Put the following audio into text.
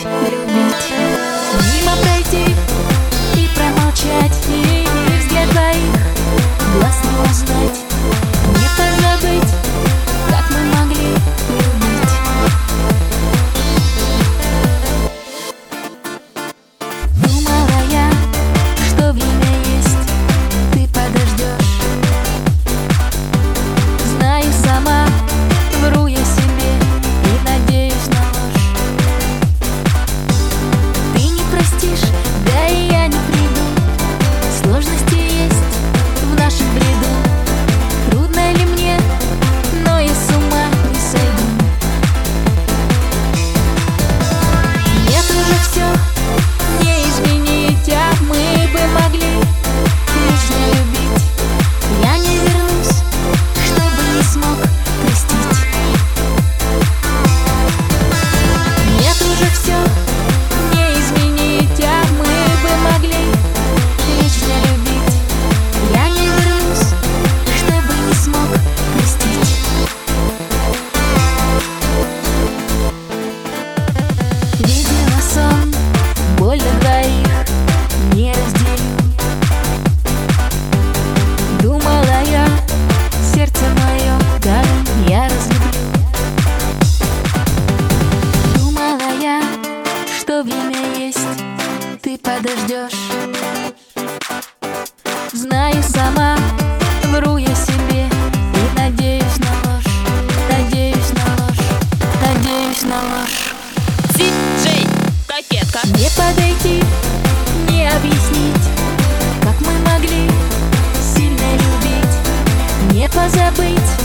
любить. Мимо пройти и промолчать, и взгляд твоих глаз не узнать, не позабыть, как мы могли любить. Думала я, что время есть, ты подождешь. Знаю сама, вру я себе и надеюсь на ложь. Ты не простишь, да и я не приду. Сложности есть в нашем бреду. Трудно ли мне, но я с ума не сойду. Нет, уже все не изменить, а мы бы могли вечно любить. Я не вернусь, чтобы не смог простить. Нет, уже все не изменить, а мы бы могли вечно любить. Я не вернусь, чтобы не смог простить. Видела сон, боль для двоих не разделю. Думала я, сердце мое, даром я разлюблю. Думала я, что время есть, ты подождешь. Знаю сама, вру я себе и надеюсь на ложь, надеюсь на ложь, надеюсь на ложь. Диджей Кокетка. Не подойти, не объяснить, как мы могли сильно любить, не позабыть,